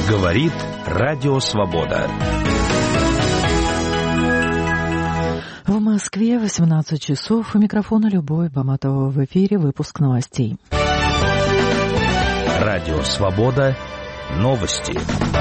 Говорит Радио Свобода. В Москве 18 часов. У микрофона Любовь Баматова. В эфире выпуск новостей. Радио Свобода. Новости.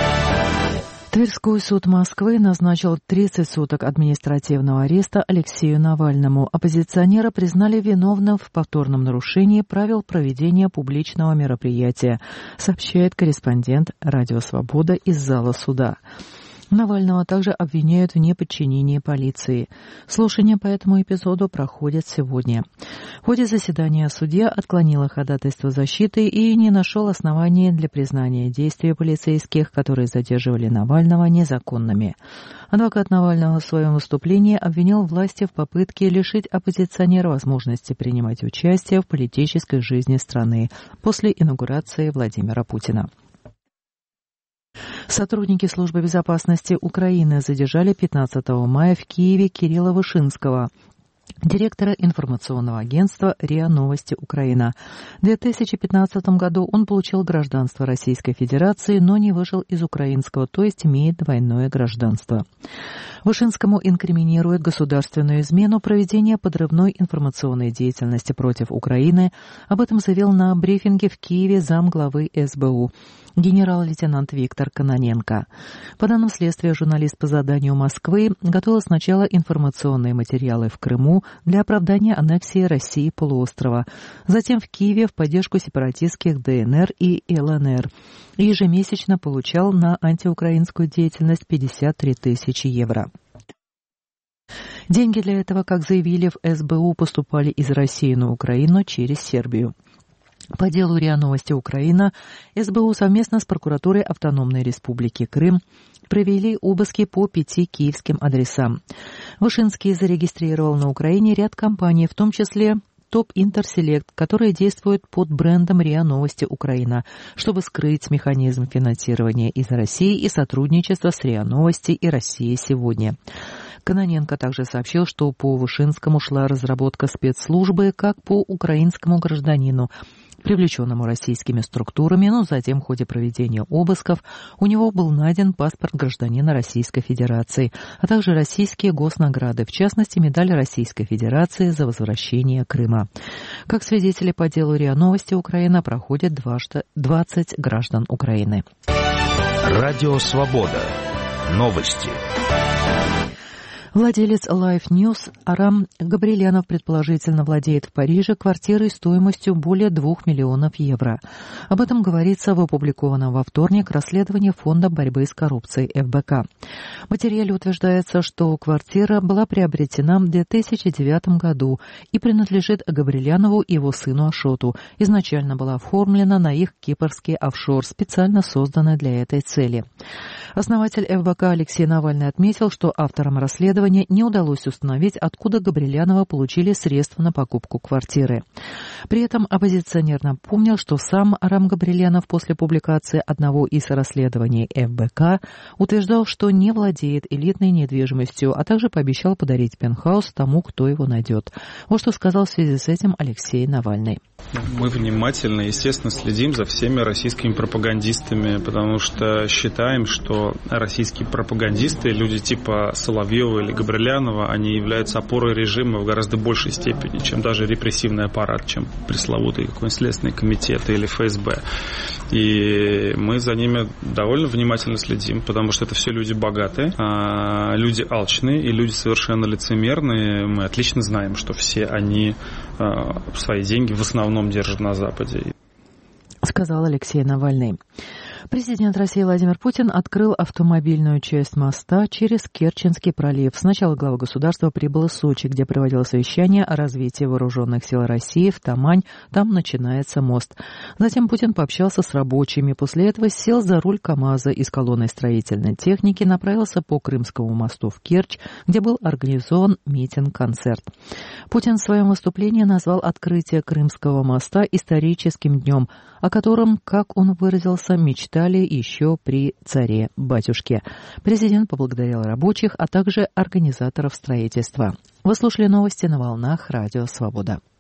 Тверской суд Москвы назначил 30 суток административного ареста Алексею Навальному. Оппозиционера признали виновным в повторном нарушении правил проведения публичного мероприятия, сообщает корреспондент Радио Свобода из зала суда. Навального также обвиняют в неподчинении полиции. Слушания по этому эпизоду проходят сегодня. В ходе заседания судья отклонила ходатайство защиты и не нашел оснований для признания действий полицейских, которые задерживали Навального, незаконными. Адвокат Навального в своем выступлении обвинил власти в попытке лишить оппозиционера возможности принимать участие в политической жизни страны после инаугурации Владимира Путина. Сотрудники Службы безопасности Украины задержали 15 мая в Киеве Кирилла Вышинского, директора информационного агентства РИА Новости Украина. В 2015 году он получил гражданство Российской Федерации, но не вышел из украинского, то есть имеет двойное гражданство. Вышинскому инкриминирует государственную измену, проведение подрывной информационной деятельности против Украины. Об этом заявил на брифинге в Киеве замглавы СБУ генерал-лейтенант Виктор Кононенко. По данным следствия, журналист по заданию Москвы готовил сначала информационные материалы в Крыму для оправдания аннексии России полуострова, затем в Киеве в поддержку сепаратистских ДНР и ЛНР. И ежемесячно получал на антиукраинскую деятельность 53 тысячи евро. Деньги для этого, как заявили в СБУ, поступали из России на Украину через Сербию. По делу РИА Новости Украина СБУ совместно с прокуратурой Автономной Республики Крым провели обыски по 5 киевским адресам. Вышинский зарегистрировал на Украине ряд компаний, в том числе ТОП Интерселект, которые действуют под брендом РИА Новости Украина, чтобы скрыть механизм финансирования из России и сотрудничества с РИА Новости и Россией сегодня. Кононенко также сообщил, что по Вышинскому шла разработка спецслужбы как по украинскому гражданину, привлеченному российскими структурами, но затем в ходе проведения обысков у него был найден паспорт гражданина Российской Федерации, а также российские госнаграды, в частности, медаль Российской Федерации за возвращение Крыма. Как свидетели по делу РИА Новости Украина проходят 20 граждан Украины. Радио Свобода. Новости. Владелец Life News Арам Габрилянов предположительно владеет в Париже квартирой стоимостью более 2 миллионов евро. Об этом говорится в опубликованном во вторник расследовании Фонда борьбы с коррупцией ФБК. В материале утверждается, что квартира была приобретена в 2009 году и принадлежит Габрилянову и его сыну Ашоту. Изначально была оформлена на их кипрский офшор, специально созданный для этой цели. Основатель ФБК Алексей Навальный отметил, что авторам расследования не удалось установить, откуда Габрилянова получили средства на покупку квартиры. При этом оппозиционер напомнил, что сам Арам Габрилянов после публикации одного из расследований ФБК утверждал, что не владеет элитной недвижимостью, а также пообещал подарить пентхаус тому, кто его найдет. Вот что сказал в связи с этим Алексей Навальный. Мы внимательно, естественно, следим за всеми российскими пропагандистами, потому что считаем, что российские пропагандисты, люди типа Соловьева или Габрилянова, они являются опорой режима в гораздо большей степени, чем даже репрессивный аппарат, чем пресловутый какой-нибудь Следственный комитет или ФСБ. И мы за ними довольно внимательно следим, потому что это все люди богатые, люди алчные и люди совершенно лицемерные. Мы отлично знаем, что все они свои деньги в основном держат на Западе. Сказал Алексей Навальный. Президент России Владимир Путин открыл автомобильную часть моста через Керченский пролив. Сначала глава государства прибыл в Сочи, где проводил совещание о развитии вооруженных сил России в Тамань. Там начинается мост. Затем Путин пообщался с рабочими. После этого сел за руль КАМАЗа и с колонной строительной техники направился по Крымскому мосту в Керчь, где был организован митинг-концерт. Путин в своем выступлении назвал открытие Крымского моста историческим днем, о котором, как он выразился, мечтали еще при царе-батюшке. Президент поблагодарил рабочих, а также организаторов строительства. Вы слушали новости на волнах Радио Свобода.